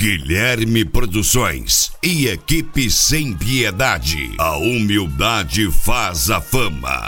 Guilherme Produções e equipe Sem Piedade. A humildade faz a fama.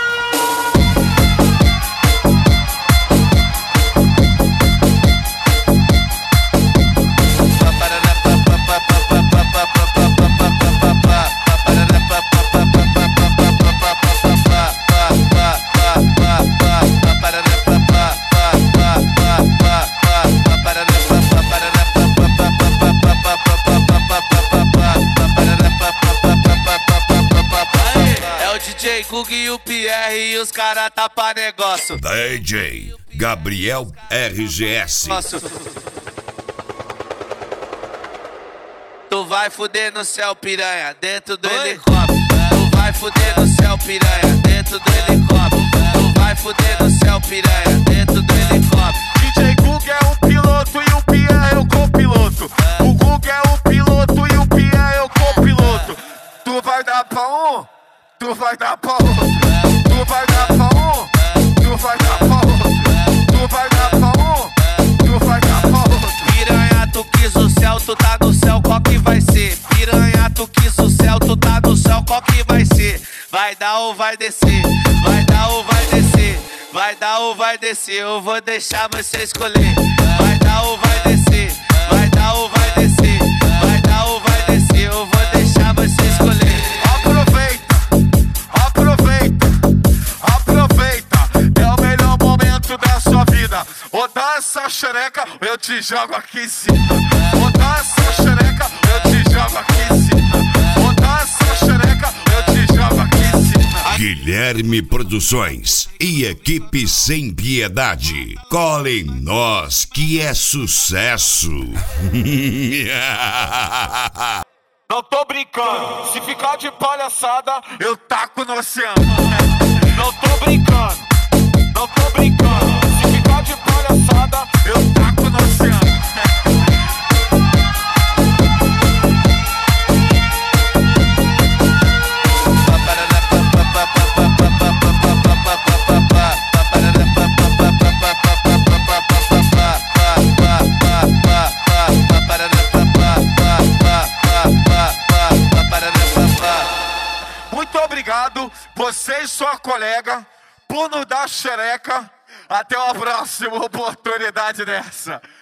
DJ Gug e o Pierre e os cara tapa negócio. DJ Gabriel RGS. Tu vai fuder no céu, piranha, dentro do helicóptero. Tu vai fuder no céu, piranha, dentro do helicóptero. Tu vai fuder no céu, piranha, dentro do helicóptero. DJ Gug é o piloto e o Pierre é o copiloto. O Gug é o piloto e o Pierre é o copiloto. Tu vai dar pra um, tu vai dar pra outro. Tu vai dar pra um, tu vai dar pra outro. Tu vai dar pra um, tu vai dar pra outro. Piranha, tu quis o céu, tu tá no céu, qual que vai ser? Piranha, tu quis o céu, tu tá no céu, qual que vai ser? Vai dar ou vai descer? Vai dar ou vai descer? Vai dar ou vai descer? Eu vou deixar você escolher. Vai dar ou vai descer? Vai dar ou vai descer? Vai dar ou vai descer? Eu vou deixar você escolher. Aproveita, é o melhor momento da sua vida. Ou dá essa xereca, eu te jogo aqui em cima. Ou dá essa xereca, eu te jogo aqui em cima. Ou dá essa xereca, eu te jogo aqui em cima. Guilherme Produções e equipe Sem Piedade. Colhem nós que é sucesso. Não tô brincando, se ficar de palhaçada, eu taco no oceano. Não tô brincando, não tô brincando, se ficar de palhaçada, eu taco no oceano. Muito obrigado, você e sua colega, por nos dar xereca. Até uma próxima oportunidade dessa.